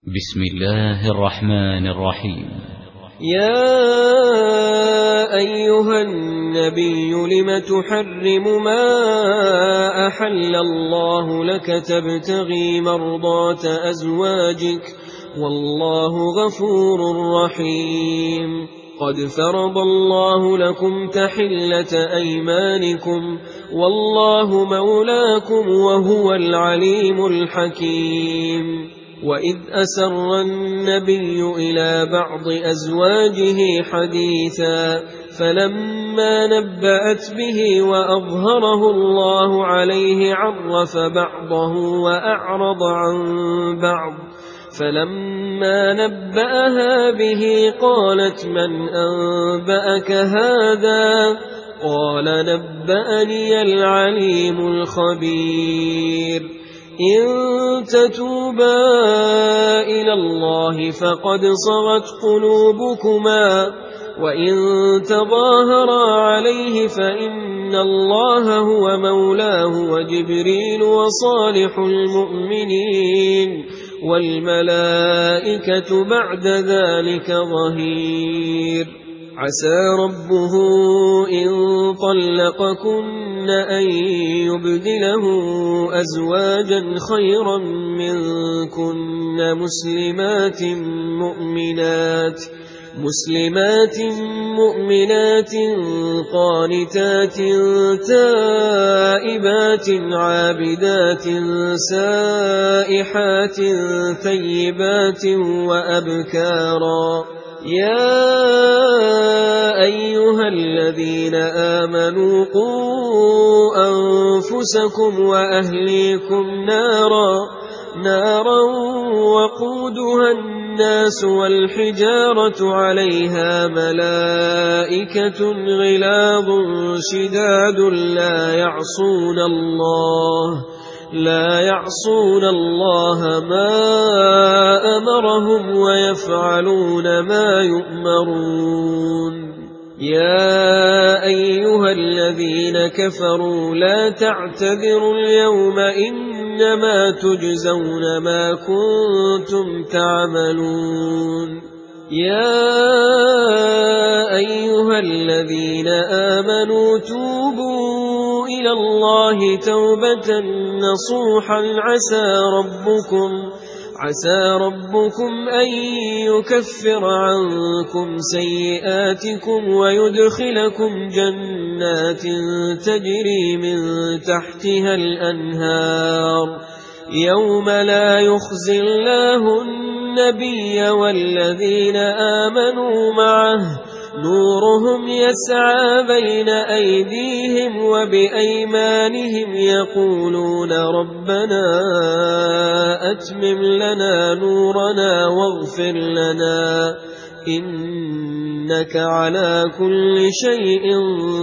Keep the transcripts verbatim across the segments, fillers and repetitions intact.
بسم الله الرحمن الرحيم. يا أيها النبي لم تحرم ما أحل الله لك تبتغي مرضات أزواجك والله غفور رحيم. قد فرض الله لكم تحلة أيمانكم والله مولاكم وهو العليم الحكيم. وإذ أسر النبي إلى بعض أزواجه حديثا فلما نبأت به وأظهره الله عليه عرف بعضه وأعرض عن بعض فلما نبأها به قالت من أنبأك هذا قال نبأني العليم الخبير. إن تتوبا إلى الله فقد صغت قلوبكما وإن تظاهرا عليه فإن الله هو مولاه وجبريل وصالح المؤمنين والملائكة بعد ذلك ظهير. عسى ربه إن طلقكن أن يبدله أزواجا خيرا منكن مسلمات مؤمنات مسلمات مؤمنات قانتات تائبات عابدات سائحات ثيبات وأبكارا. يا أيها الذين آمنوا قوا أنفسكم وأهليكم نارا نارا وقودها الناس والحجارة عليها ملائكة غلاظ شداد لا يعصون الله لا يعصون الله ما أمرهم ويفعلون ما يؤمرون. يا أيها الذين كفروا لا تعتذروا اليوم إنما تجزون ما كنتم تعملون. يا أيها الذين آمنوا توبوا إلى الله توبة نصوحا عسى ربكم عسى ربكم أن يكفر عنكم سيئاتكم ويدخلكم جنات تجري من تحتها الأنهار يوم لا يخزي الله النبي والذين آمنوا معه نورهم يسعى بين أيديهم وبأيمانهم يقولون ربنا أتمم لنا نورنا واغفر لنا إنك على كل شيء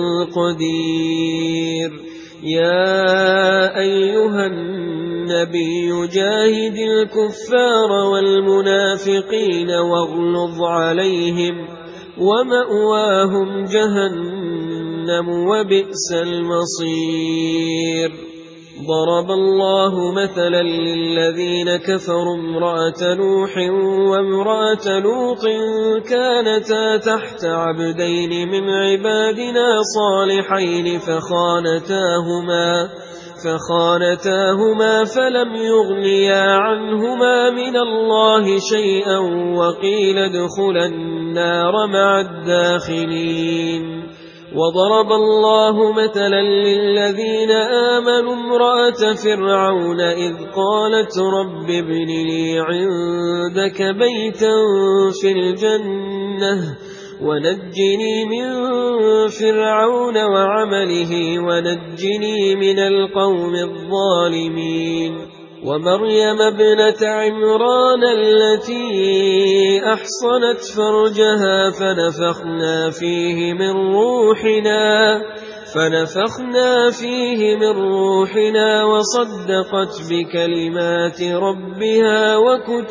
قدير. يا أيها النبي جاهد الكفار والمنافقين واغلظ عليهم ومأواهم جهنم وبئس المصير. ضرب الله مثلا للذين كفروا امرأة نوح وامرأة لوط كانتا تحت عبدين من عبادنا صالحين فخانتاهما فخانتاهما فلم يغنيا عنهما من الله شيئا وقيل ادخلا النار مع الداخلين. وضرب الله مثلا للذين آمنوا امرأة فرعون إذ قالت رب ابن لي عندك بيتا في الجنة ونجني من فرعون وعمله ونجني من القوم الظالمين. ومريم ابنة عمران التي أحصنت فرجها فنفخنا فيه من روحنا فنفخنا فيه من روحنا وصدقت بكلمات ربها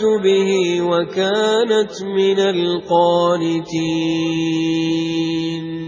وكتبه وكانت من القانتين.